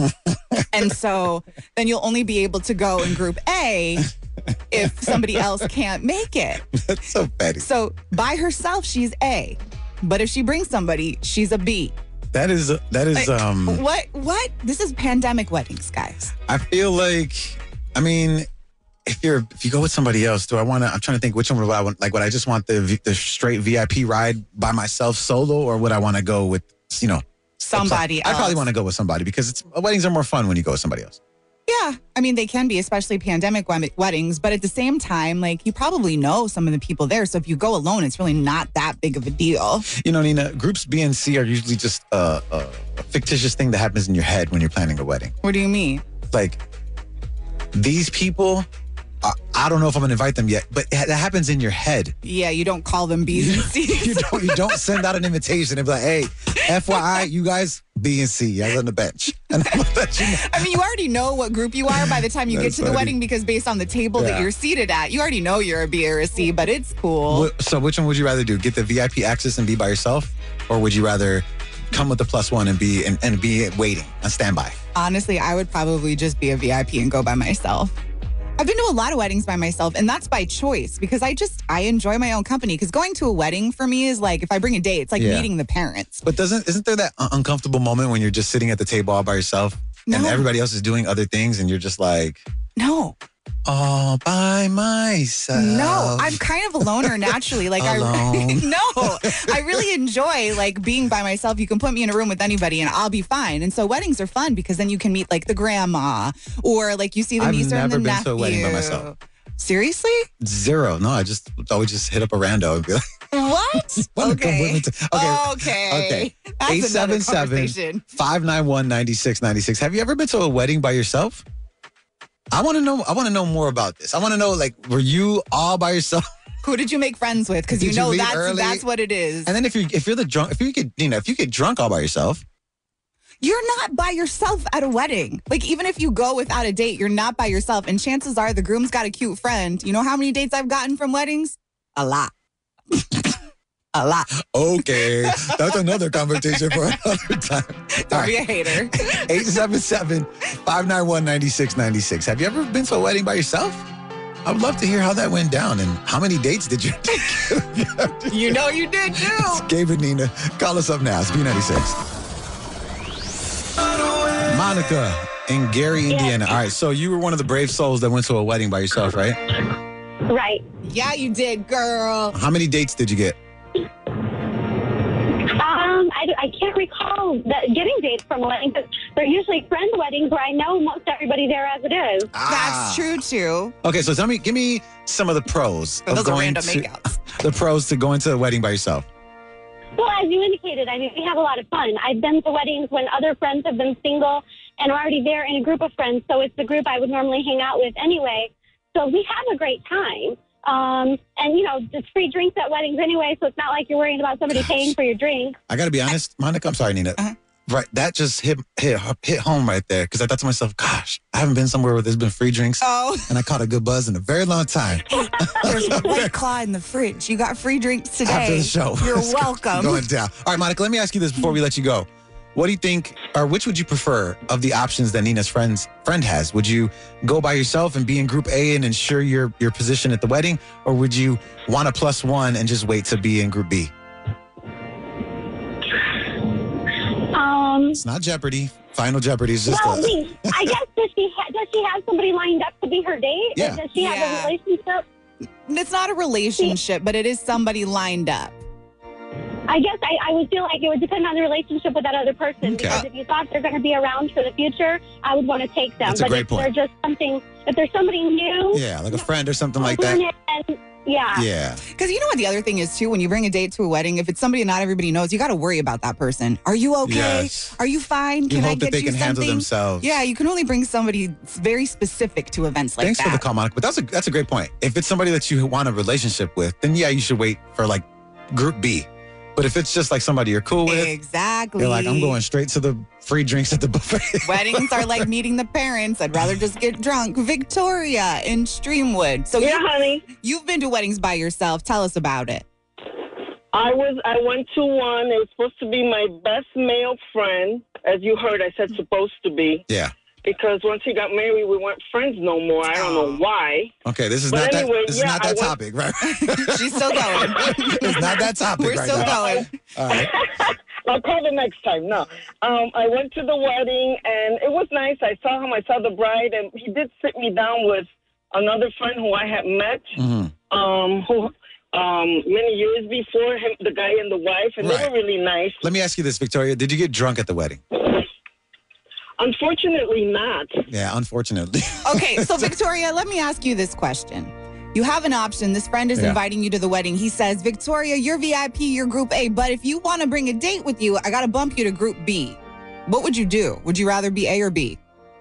And so then you'll only be able to go in group A if somebody else can't make it. That's so petty. So by herself, she's A. But if she brings somebody, she's a B. That is, that is, Like, um, what? What? This is pandemic weddings, guys. I feel like, I mean, if you're, if you go with somebody else, do I want to, I'm trying to think which one would I want, like, would I just want the, V- the straight V I P ride by myself solo, or would I want to go with, you know, Somebody I probably else. want to go with somebody because it's, weddings are more fun when you go with somebody else. Yeah, I mean, they can be, especially pandemic wed- weddings. But at the same time, like, you probably know some of the people there. So if you go alone, it's really not that big of a deal. You know, Nina, groups B and C are usually just a, a, a fictitious thing that happens in your head when you're planning a wedding. What do you mean? Like, these people, I, I don't know if I'm going to invite them yet, but that happens in your head. Yeah, you don't call them B's and C's. You don't, you don't send out an invitation and be like, hey, F Y I, you guys, B and C, y'all on the bench. And I'm gonna let you know. I mean, you already know what group you are by the time you That's get to the funny. wedding because based on the table Yeah. that you're seated at, you already know you're a B or a C, but it's cool. Wh- So which one would you rather do? Get the V I P access and be by yourself? Or would you rather come with the plus one and be and, and be waiting on standby? Honestly, I would probably just be a V I P and go by myself. I've been to a lot of weddings by myself, and that's by choice because I just, I enjoy my own company. Because going to a wedding for me is like, if I bring a date, it's like Yeah. meeting the parents. But doesn't isn't there that un- uncomfortable moment when you're just sitting at the table all by yourself and No. everybody else is doing other things and you're just like, No. all by myself? No, I'm kind of a loner naturally. Like I Alone. no, I really enjoy like being by myself. You can put me in a room with anybody and I'll be fine. And so weddings are fun because then you can meet like the grandma or like you see the I've niece or never the been nephew. to a wedding by myself. Seriously? Zero. No, I just always just hit up a rando and be like, What? wanna come with me Okay. to- okay. Okay. Okay. That's eight another seven seven, conversation. five nine one, nine six nine six. Have you ever been to a wedding by yourself? I want to know. I want to know more about this. I want to know, like, were you all by yourself? Who did you make friends with? Because you Did you know leave that's early? that's what it is. And then if you if you're the drunk, if you get you know if you get drunk all by yourself, You're not by yourself at a wedding. Like, even if you go without a date, you're not by yourself. And chances are the groom's got a cute friend. You know how many dates I've gotten from weddings? A lot. A lot. okay, that's another conversation for another time. Don't be a hater. eight seven seven, five nine one, nine six nine six. Have you ever been to a wedding by yourself? I would love to hear how that went down and how many dates did you take? You know you did too. It's Gabe and Nina. Call us up now. It's B ninety-six. Monica in Gary, Indiana. All right, so you were one of the brave souls that went to a wedding by yourself, right? Right. Yeah, you did, girl. How many dates did you get? Um, I, I can't recall that getting dates from weddings. They're usually friend weddings where I know most everybody there as it is. That's true too. Okay, so tell me, give me some of the pros of Those are going random to makeouts. the pros to going to a wedding by yourself. Well, as you indicated, I mean, we have a lot of fun. I've been to weddings when other friends have been single and are already there in a group of friends, so it's the group I would normally hang out with anyway. So we have a great time. Um, and, you know, it's free drinks at weddings anyway, so it's not like you're worrying about somebody paying for your drink. I got to be honest, Monica, I'm sorry, Nina. Uh-huh. Right, that just hit hit hit home right there because I thought to myself, gosh, I haven't been somewhere where there's been free drinks Oh. and I caught a good buzz in a very long time. There's a White Claw in the fridge. You got free drinks today. After the show. You're It's welcome. Going down. All right, Monica, let me ask you this before we let you go. What do you think, or which would you prefer of the options that Nina's friends friend has? Would you go by yourself and be in Group A and ensure your, your position at the wedding? Or would you want a plus one and just wait to be in Group B? Um, It's not Jeopardy. Final Jeopardy is just well, a... I mean, I guess, does she, ha- does she have somebody lined up to be her date? Yeah. Does she have Yeah. a relationship? It's not a relationship, but it is somebody lined up. I guess I, I would feel like it would depend on the relationship with that other person. Okay. Because if you thought they're going to be around for the future, I would want to take them. That's a but great if point. they're just something, if there's somebody new, Yeah, like a friend or something like learn that. it and, yeah. Yeah. Because you know what the other thing is, too? When you bring a date to a wedding, if it's somebody not everybody knows, you got to worry about that person. Are you okay? Yes. Are you fine? You Can I hope that get they you can handle something? themselves. Yeah, you can only bring somebody very specific to events like Thanks that. for the call, Monica. But that's a that's a great point. If it's somebody that you want a relationship with, then yeah, you should wait for like Group B. But if it's just like somebody you're cool with, Exactly. you're like, I'm going straight to the free drinks at the buffet. Weddings are like meeting the parents. I'd rather just get drunk. Victoria in Streamwood. So Yeah, you, honey. You've been to weddings by yourself. Tell us about it. I was. I went to one. It was supposed to be my best male friend. As you heard, I said supposed to be. Yeah. Because once he got married, we weren't friends no more. I don't know why. Okay, this is But not anyway, that this yeah, is not that I went- topic, right? She's still going. It's not that topic We're right still now. going. All right. I'll call the next time. No. Um, I went to the wedding, and it was nice. I saw him. I saw the bride, and he did sit me down with another friend who I had met, Mm-hmm. um, who um, many years before him, the guy and the wife, and Right. they were really nice. Let me ask you this, Victoria. Did you get drunk at the wedding? Unfortunately, not. Yeah, unfortunately. Okay, so Victoria, let me ask you this question. You have an option. This friend is Yeah. inviting you to the wedding. He says, Victoria, you're V I P, you're Group A, but if you want to bring a date with you, I got to bump you to Group B. What would you do? Would you rather be A or B?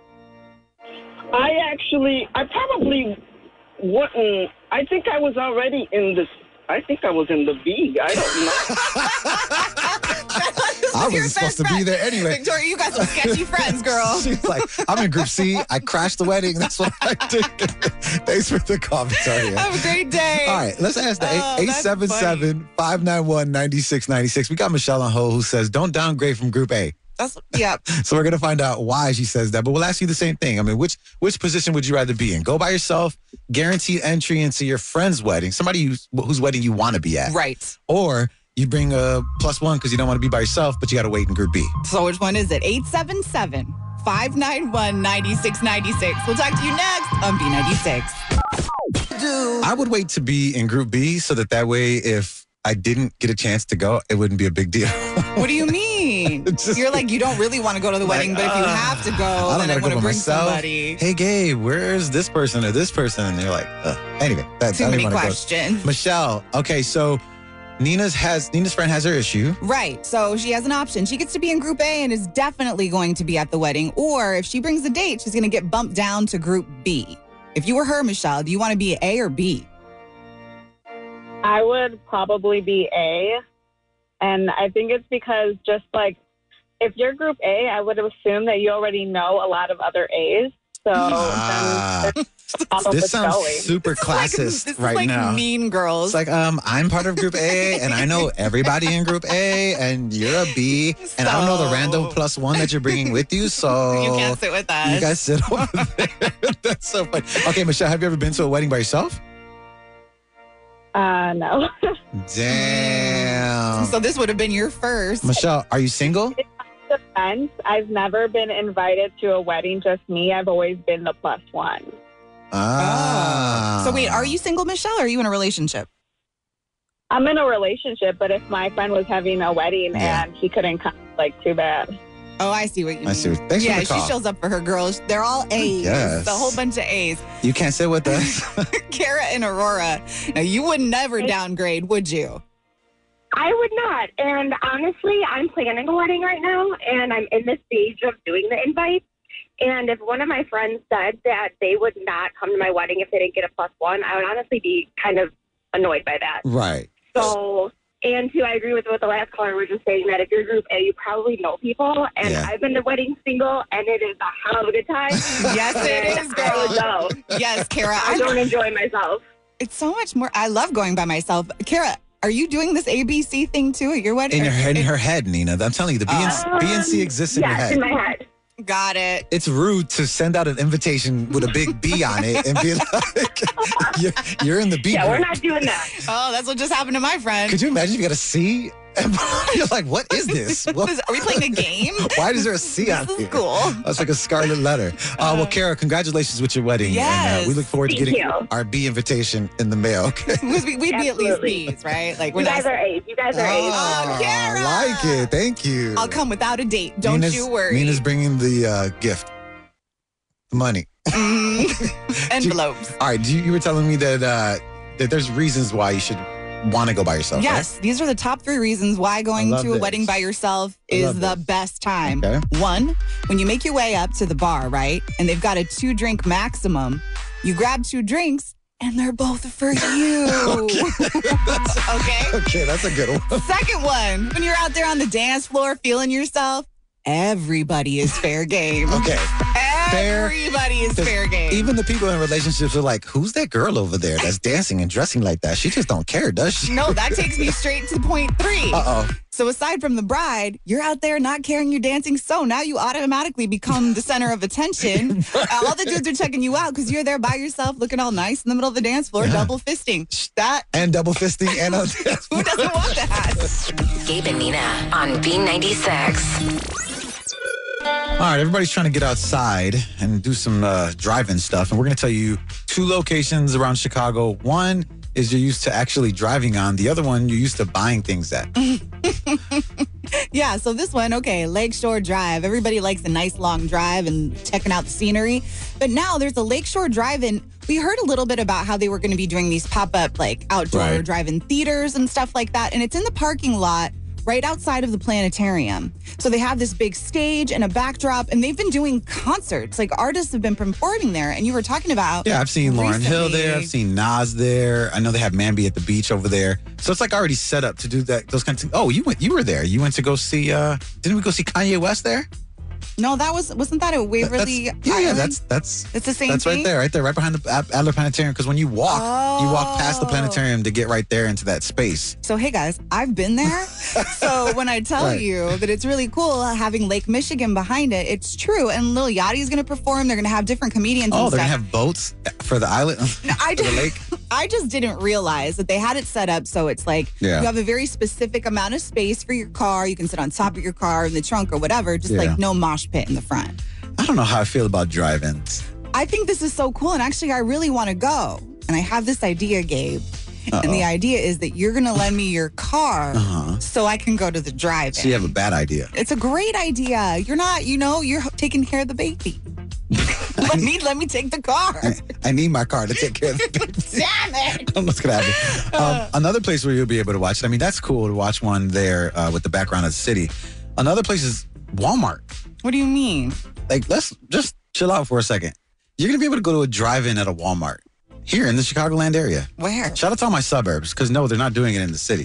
I actually, I probably wouldn't. I think I was already in this. I think I was in the B. I don't know. I wasn't supposed to be there anyway. Victoria, you got some sketchy friends, girl. She's like, I'm in Group C. I crashed the wedding. That's what I did. Thanks for the call, Victoria. Have a great day. All right, let's ask the Oh, eight that's seven seven, five nine one, nine six nine six. We got Michelle on hold who says, don't downgrade from Group A. That's, yeah. So we're going to find out why she says that, but we'll ask you the same thing. I mean, which which position would you rather be in? Go by yourself, guaranteed entry into your friend's wedding, somebody who's, whose wedding you want to be at. Right. Or you bring a plus one because you don't want to be by yourself, but you got to wait in Group B. So which one is it? eight seven seven, five nine one, nine six nine six. We'll talk to you next on B ninety-six. I would wait to be in Group B so that that way if I didn't get a chance to go, it wouldn't be a big deal. What do you mean? Just- You're like, you don't really want to go to the wedding, but if you uh, have to go, I don't then I gotta want go to by bring myself. somebody. Hey, Gabe, where's this person or this person? And you're like, uh, anyway, that's Too I don't many even wanna go. questions. Michelle, okay, so Nina's has Nina's friend has her issue. Right. So she has an option. She gets to be in Group A and is definitely going to be at the wedding. Or if she brings a date, she's going to get bumped down to Group B. If you were her, Michelle, do you want to be A or B? I would probably be A. And I think it's because just like, if you're Group A, I would assume that you already know a lot of other A's. So Ah. then follow This the sounds going. super classist This is right like now. Mean Girls. It's like, um, I'm part of Group A, and I know everybody in Group A, and you're a B, and I don't know the random plus one that you're bringing with you, so You can't sit with us. You guys sit over there. That's so funny. Okay, Michelle, have you ever been to a wedding by yourself? Uh, no. Damn. So this would have been your first. Michelle, are you single? Defense, I've never been invited to a wedding, just me. I've always been the plus one. Ah. So wait, are you single, Michelle, or are you in a relationship? I'm in a relationship, but if my friend was having a wedding Yeah. and he couldn't come, like, too bad. Oh, I see what you mean. I see what- thanks for yeah, the call. she shows up for her girls. They're all A's. Yes. A whole bunch of A's. You can't sit with us? Kara and Aurora. Now, you would never downgrade, would you? I would not. And honestly, I'm planning a wedding right now, and I'm in the stage of doing the invites. And if one of my friends said that they would not come to my wedding if they didn't get a plus one, I would honestly be kind of annoyed by that. Right. So, and two, I agree with what the last caller was just saying, that if you're group A, you probably know people. And Yeah. I've been to wedding single, and it is a hell of a good time. Yes, it And is, I would girl. go. Yes, Kara. I don't enjoy myself. It's so much more. I love going by myself. Kara, are you doing this A B C thing too at your wedding? In her head, in her head, Nina. I'm telling you, the B N C, Um, B N C exists in your Yes, head. in my head. Got it. It's rude to send out an invitation with a big B on it and be like, you're, you're in the B Yeah, group. we're not doing that. Oh, that's what just happened to my friend. Could you imagine if you got a C? You're like, what is this? What- Are we playing a game? Why is there a C on This here? is cool. That's like a scarlet letter. Uh, well, Kara, congratulations with your wedding. And, Yes. uh, we look forward to Thank getting you. our B invitation in the mail. Okay. We'd be, we'd be at least Absolutely. B's, right? Like You we're guys not. are A's. You guys are A's. Oh, Kara. I like it. Thank you. I'll come without a date. Don't Nina's, you worry. Nina's bringing the uh, gift, the money. Mm, envelopes. All right. You, you were telling me that uh, that there's reasons why you should want to go by yourself. Yes, these are the top three reasons why going love to a this. wedding by yourself I is love the this. best time. Okay. One, when you make your way up to the bar, right? And they've got a two drink maximum, you grab two drinks and they're both for you. Okay. Okay, that's a good one. Second one, when you're out there on the dance floor feeling yourself, everybody is fair game. Okay. Fair. Everybody is 'Cause fair game. Even the people in relationships are like, who's that girl over there that's dancing and dressing like that? She just don't care, does she? No, that takes me straight to point three. Uh-oh. So aside from the bride, you're out there not caring you're dancing. So now you automatically become the center of attention. All the dudes are checking you out because you're there by yourself looking all nice in the middle of the dance floor, Yeah. double fisting. That, And double fisting and a who doesn't want that? Gabe and Nina on B ninety-six. All right, everybody's trying to get outside and do some uh, driving stuff. And we're going to tell you two locations around Chicago. One is you're used to actually driving on. The other one you're used to buying things at. Yeah, so this one, okay, Lakeshore Drive. Everybody likes a nice long drive and checking out the scenery. But now there's a Lakeshore Drive-In. We heard a little bit about how they were going to be doing these pop-up, like, outdoor Right. drive-in theaters and stuff like that. And it's in the parking lot right outside of the planetarium. So they have this big stage and a backdrop, and they've been doing concerts. Like, artists have been performing there. And you were talking about... Yeah, I've seen Lauryn Hill there. I've recently- seen Nas there. I know they have Mambi at the beach over there. So it's like already set up to do that. Those kinds of. Oh, you went. You were there. You went to go see. uh Didn't we go see Kanye West there? No, that was... Wasn't that a Waverly That's, yeah, yeah. Island? That's that's. It's the same That's thing? right there, right there, right behind the Ad- Adler Planetarium. Because when you walk, you walk past the Oh. planetarium to get right there into that space. So, hey guys, I've been there. So, when I tell Right. you that it's really cool having Lake Michigan behind it, it's true. And Lil Yachty's going to perform. They're going to have different comedians Oh, and they're gonna stuff. have boats for the island, I for the just, lake. I just didn't realize that they had it set up so it's like Yeah. you have a very specific amount of space for your car. You can sit on top of your car in the trunk or whatever, just Yeah. like no mosh pit in the front. I don't know how I feel about drive-ins. I think this is so cool. And actually, I really want to go. And I have this idea, Gabe. Uh-oh. And the idea is that you're going to lend me your car Uh-huh. so I can go to the drive-in. So you have a bad idea. It's a great idea. You're not, you know, you're taking care of the baby. let me let me take the car. I need my car to take care of the baby. Damn it. What's gonna happen? Um, another place where you'll be able to watch it. I mean, that's cool to watch one there uh, with the background of the city. Another place is Walmart. What do you mean? Like, let's just chill out for a second. You're gonna be able to go to a drive-in at a Walmart here in the Chicagoland area. Where? Shout out to all my suburbs, because no, they're not doing it in the city.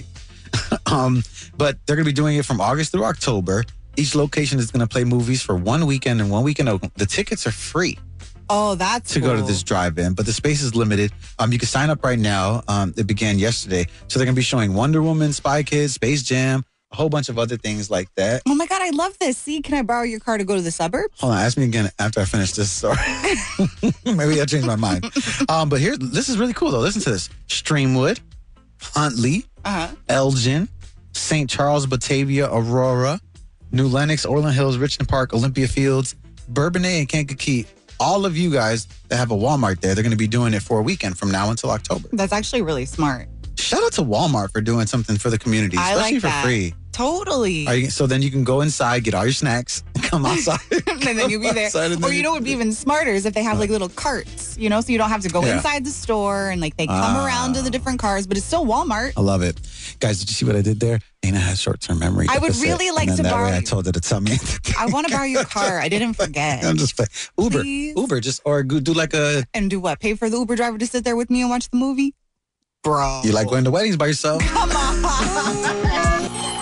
um, but they're gonna be doing it from August through October. Each location is gonna play movies for one weekend and one weekend open. The tickets are free Oh, that's to go to cool. this drive-in, but the space is limited. Um, you can sign up right now. Um, it began yesterday, so they're gonna be showing Wonder Woman, Spy Kids, Space Jam, a whole bunch of other things like that. Oh my God, I love this. See, can I borrow your car to go to the suburbs? Hold on, ask me again after I finish this story. Maybe I changed my mind. Um, but here, this is really cool though. Listen to this: Streamwood, Huntley, Uh-huh. Elgin, Saint Charles, Batavia, Aurora, New Lenox, Orland Hills, Richmond Park, Olympia Fields, Bourbonnais, and Kankakee. All of you guys that have a Walmart there, they're going to be doing it for a weekend from now until October. That's actually really smart. Shout out to Walmart for doing something for the community, I especially like for that. free. Totally. Are you, so then you can go inside, get all your snacks, and come outside. and then you'll be there. Outside and Or then you know what would be even smarter is if they have like little carts. you know, so you don't have to go Yeah. inside the store and like they come Ah. around to the different cars, but it's still Walmart. I love it. Guys, did you see what I did there? Nina has short-term memory. I would deficit, really like and then to that borrow way I you- told her to tell me. I want to borrow your car. I didn't forget. I'm just playing. Uber. Please? Uber, just, or go- do like a, And do what? Pay for the Uber driver to sit there with me and watch the movie? Bro. you like going to weddings by yourself? Come on.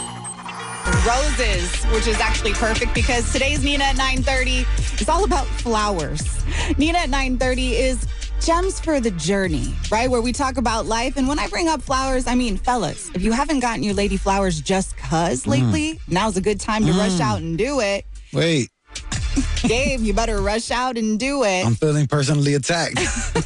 Roses, which is actually perfect because today's Nina at nine thirty is all about flowers. Nina at nine thirty is Gems for the Journey, right? Where we talk about life. And when I bring up flowers, I mean, fellas, if you haven't gotten your lady flowers just cuz lately, now's a good time to rush out and do it. Wait, Gabe, you better rush out and do it. I'm feeling personally attacked.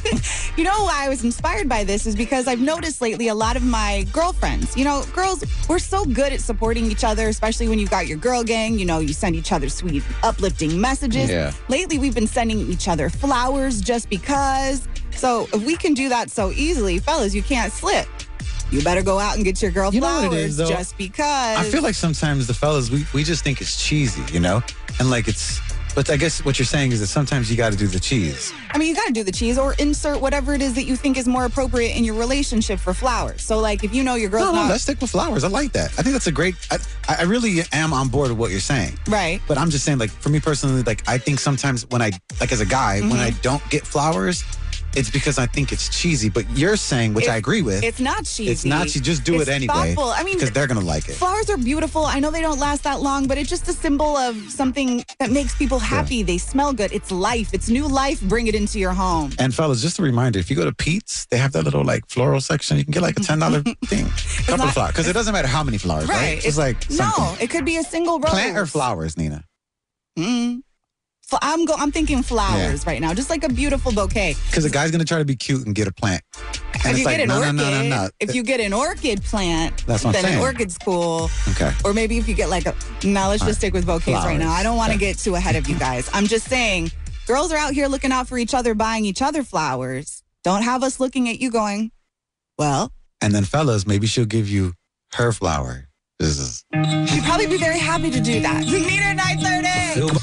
You know why I was inspired by this is because I've noticed lately a lot of my girlfriends, you know, girls, we're so good at supporting each other, especially when you've got your girl gang. You know, you send each other sweet, uplifting messages. Yeah. Lately, we've been sending each other flowers just because. So if we can do that so easily, fellas, you can't slip. You better go out and get your girl You know flowers what it is, though? just because. I feel like sometimes the fellas, we, we just think it's cheesy, you know? And like it's, but I guess what you're saying is that sometimes you got to do the cheese. I mean, you got to do the cheese or insert whatever it is that you think is more appropriate in your relationship for flowers. So, like, if you know your girl's No, no, not let's stick with flowers. I like that. I think that's a great, I, I really am on board with what you're saying. right. But I'm just saying, like, for me personally, like, I think sometimes when I, like, as a guy, when Mm-hmm. I don't get flowers, it's because I think it's cheesy. But you're saying, which I It's- agree with, It's not cheesy. it's not cheesy. Just do It's it anyway. thoughtful. I mean, because they're going to like it. flowers are beautiful. I know they don't last that long, but it's just a symbol of something that makes people happy. They smell good. It's life. It's new life. Bring it into your home. And fellas, just a reminder, if you go to Pete's, they have that little like floral section. You can get like a ten dollars thing. Couple not- of flowers. Because it doesn't matter how many flowers, right? Right. It's just like No, something. it could be a single rose. Plant or flowers, Nina? Mm. Fl- I'm go. I'm thinking flowers right now, just like a beautiful bouquet. Because the guy's going to try to be cute and get a plant. And if it's you like, get an no, orchid, no, no, no, no. if you get an orchid plant, That's what I'm then saying. an orchid's cool. Okay. Or maybe if you get like a. Now let's All just right. stick with bouquets right now. Flowers. I don't want to Okay. get too ahead of you guys. I'm just saying, girls are out here looking out for each other, buying each other flowers. Don't have us looking at you going, well, And then fellas, maybe she'll give you her flower. This is she'd probably be very happy to do that. Meet her nine thirty.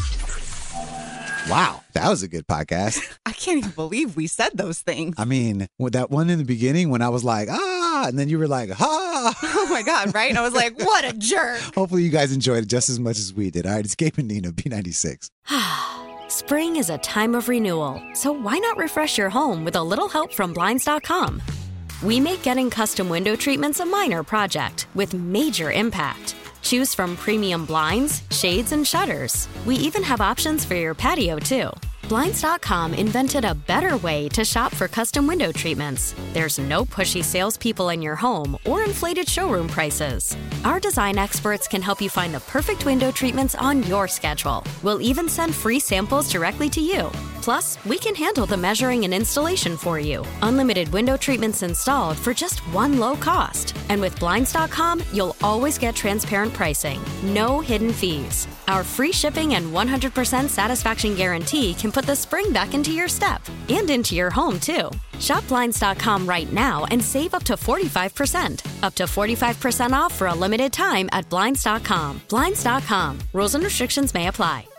wow. That was a good podcast. I can't even believe we said those things. I mean, with that one in the beginning when I was like, ah, and then you were like, ah. Oh my God, right? And I was like, what a jerk. Hopefully you guys enjoyed it just as much as we did. All right, it's Gabe and Nina, B ninety-six. Spring is a time of renewal, so why not refresh your home with a little help from Blinds dot com? We make getting custom window treatments a minor project with major impact. Choose from premium blinds, shades, and shutters. We even have options for your patio, too. Blinds dot com invented a better way to shop for custom window treatments. There's no pushy salespeople in your home or inflated showroom prices. Our design experts can help you find the perfect window treatments on your schedule. We'll even send free samples directly to you. Plus, we can handle the measuring and installation for you. Unlimited window treatments installed for just one low cost. And with Blinds dot com, you'll always get transparent pricing. No hidden fees. Our free shipping and one hundred percent satisfaction guarantee can put the spring back into your step and into your home, too. Shop Blinds dot com right now and save up to forty-five percent. Up to forty-five percent off for a limited time at Blinds dot com. Blinds dot com. Rules and restrictions may apply.